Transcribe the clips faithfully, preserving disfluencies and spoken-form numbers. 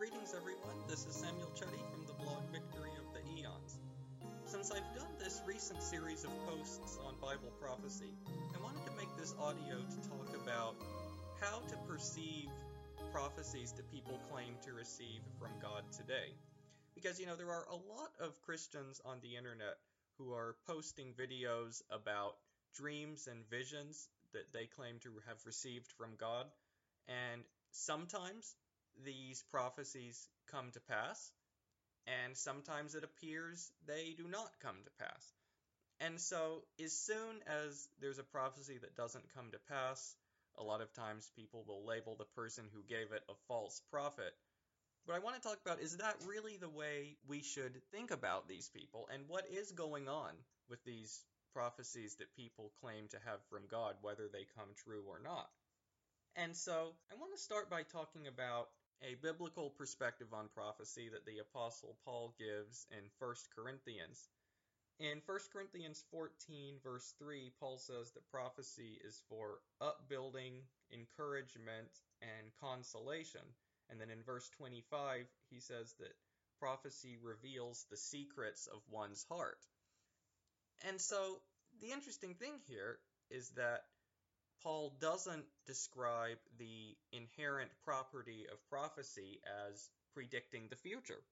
Greetings everyone, this is Samuel Chuddy from the blog Victory of the Eons. Since I've done this recent series of posts on Bible prophecy, I wanted to make this audio to talk about how to perceive prophecies that people claim to receive from God today. Because, you know, there are a lot of Christians on the internet who are posting videos about dreams and visions that they claim to have received from God, and sometimes these prophecies come to pass, and sometimes it appears they do not come to pass. And so, as soon as there's a prophecy that doesn't come to pass, a lot of times people will label the person who gave it a false prophet. But I want to talk about, is that really the way we should think about these people, and what is going on with these prophecies that people claim to have from God, whether they come true or not? And so, I want to start by talking about a biblical perspective on prophecy that the Apostle Paul gives in First Corinthians. In First Corinthians fourteen, verse three, Paul says that prophecy is for upbuilding, encouragement, and consolation. And then in verse twenty-five, he says that prophecy reveals the secrets of one's heart. And so, the interesting thing here is that Paul doesn't describe the inherent property of prophecy as predicting the future.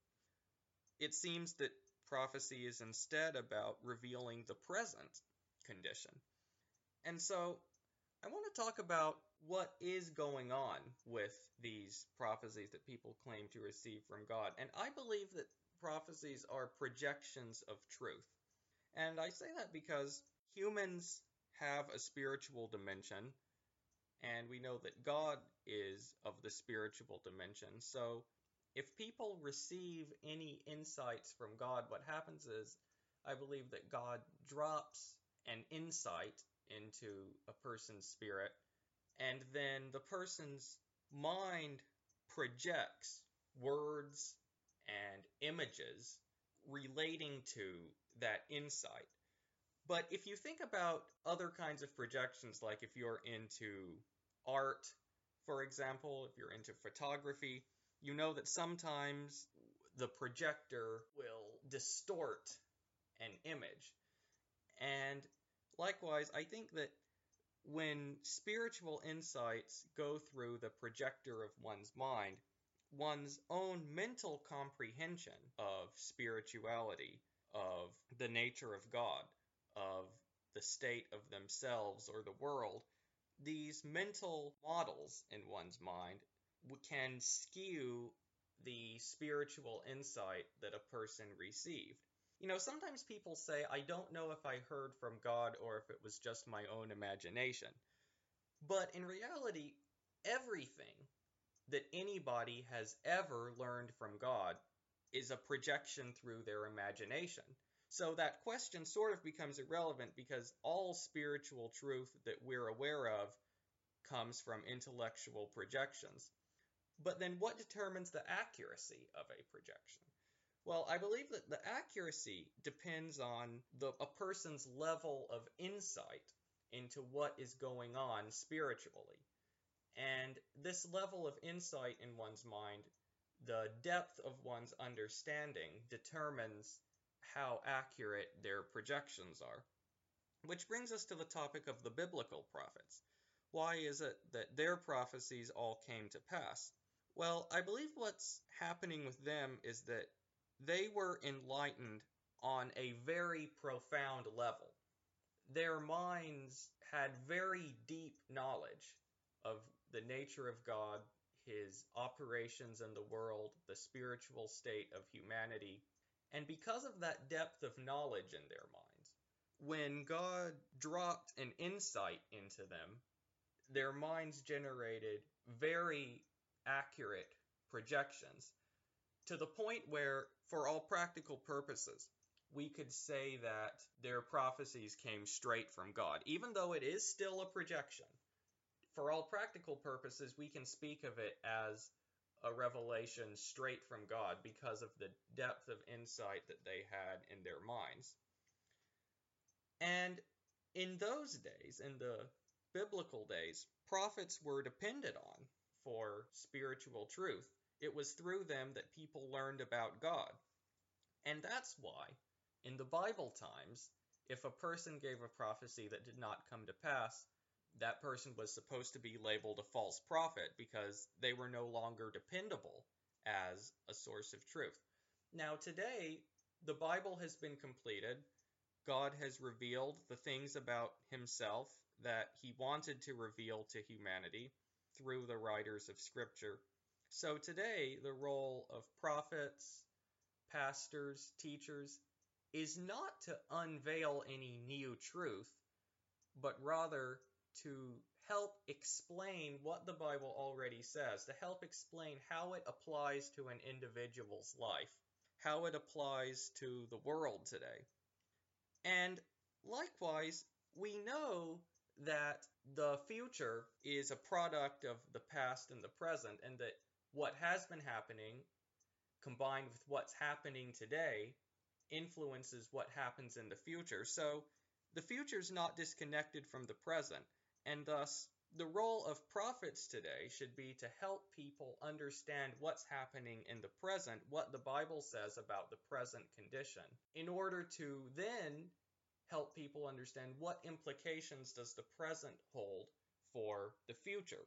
It seems that prophecy is instead about revealing the present condition. And so I want to talk about what is going on with these prophecies that people claim to receive from God. And I believe that prophecies are projections of truth. And I say that because humans have a spiritual dimension, and we know that God is of the spiritual dimension. So if people receive any insights from God, what happens is, I believe that God drops an insight into a person's spirit, and then the person's mind projects words and images relating to that insight. But if you think about other kinds of projections, like if you're into art, for example, if you're into photography, you know that sometimes the projector will distort an image. And likewise, I think that when spiritual insights go through the projector of one's mind, one's own mental comprehension of spirituality, of the nature of God, of the state of themselves or the world, these mental models in one's mind can skew the spiritual insight that a person received. You know, sometimes people say, I don't know if I heard from God or if it was just my own imagination. But in reality, everything that anybody has ever learned from God is a projection through their imagination. So that question sort of becomes irrelevant because all spiritual truth that we're aware of comes from intellectual projections. But then what determines the accuracy of a projection? Well, I believe that the accuracy depends on the, a person's level of insight into what is going on spiritually. And this level of insight in one's mind, the depth of one's understanding, determines how accurate their projections are. Which brings us to the topic of the biblical prophets. Why is it that their prophecies all came to pass? Well, I believe what's happening with them is that they were enlightened on a very profound level. Their minds had very deep knowledge of the nature of God, his operations in the world, the spiritual state of humanity. And because of that depth of knowledge in their minds, when God dropped an insight into them, their minds generated very accurate projections to the point where, for all practical purposes, we could say that their prophecies came straight from God. Even though it is still a projection, for all practical purposes, we can speak of it as a revelation straight from God because of the depth of insight that they had in their minds. And in those days, in the biblical days, prophets were depended on for spiritual truth. It was through them that people learned about God. And that's why, in the Bible times, if a person gave a prophecy that did not come to pass, that person was supposed to be labeled a false prophet because they were no longer dependable as a source of truth. Now, today, the Bible has been completed. God has revealed the things about himself that he wanted to reveal to humanity through the writers of Scripture. So today, the role of prophets, pastors, teachers, is not to unveil any new truth, but rather to help explain what the Bible already says, to help explain how it applies to an individual's life, how it applies to the world today. And likewise, we know that the future is a product of the past and the present, and that what has been happening, combined with what's happening today, influences what happens in the future. So the future is not disconnected from the present, and thus the role of prophets today should be to help people understand what's happening in the present, what the Bible says about the present condition, in order to then help people understand what implications does the present hold for the future.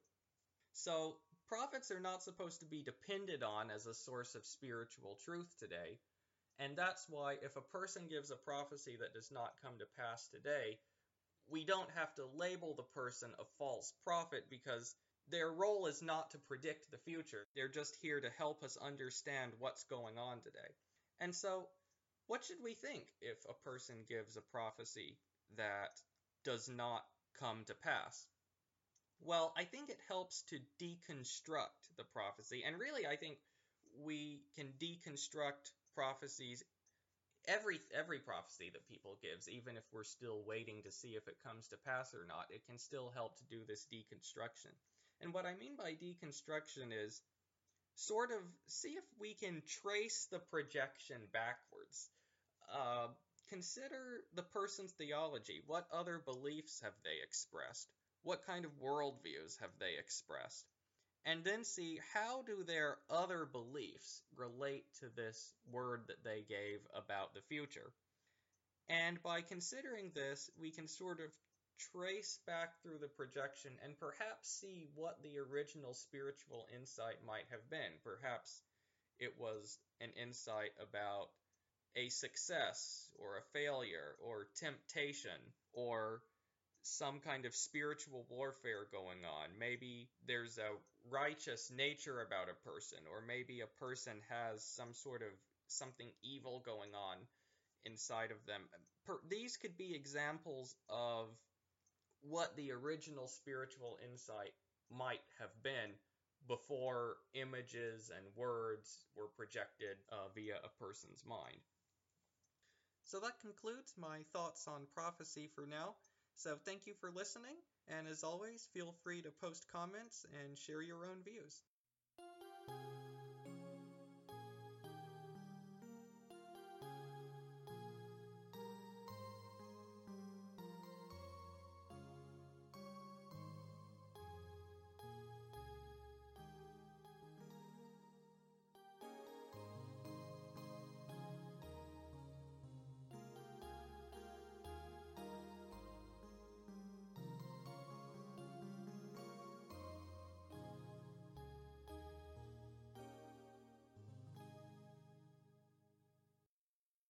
So prophets are not supposed to be depended on as a source of spiritual truth today. And that's why if a person gives a prophecy that does not come to pass today, we don't have to label the person a false prophet, because their role is not to predict the future. They're just here to help us understand what's going on today. And so, what should we think if a person gives a prophecy that does not come to pass? Well, I think it helps to deconstruct the prophecy. And really, I think we can deconstruct prophecies, every every prophecy that people gives, even if we're still waiting to see if it comes to pass or not. It can still help to do this deconstruction. And what I mean by deconstruction is sort of see if we can trace the projection backwards. Uh, consider the person's theology. What other beliefs have they expressed? What kind of worldviews have they expressed? And then see, how do their other beliefs relate to this word that they gave about the future? And by considering this, we can sort of trace back through the projection and perhaps see what the original spiritual insight might have been. Perhaps it was an insight about a success or a failure or temptation or some kind of spiritual warfare going on. Maybe there's a righteous nature about a person, or maybe a person has some sort of something evil going on inside of them. Per- these could be examples of what the original spiritual insight might have been before images and words were projected uh, via a person's mind. So that concludes my thoughts on prophecy for now. So thank you for listening, and as always, feel free to post comments and share your own views.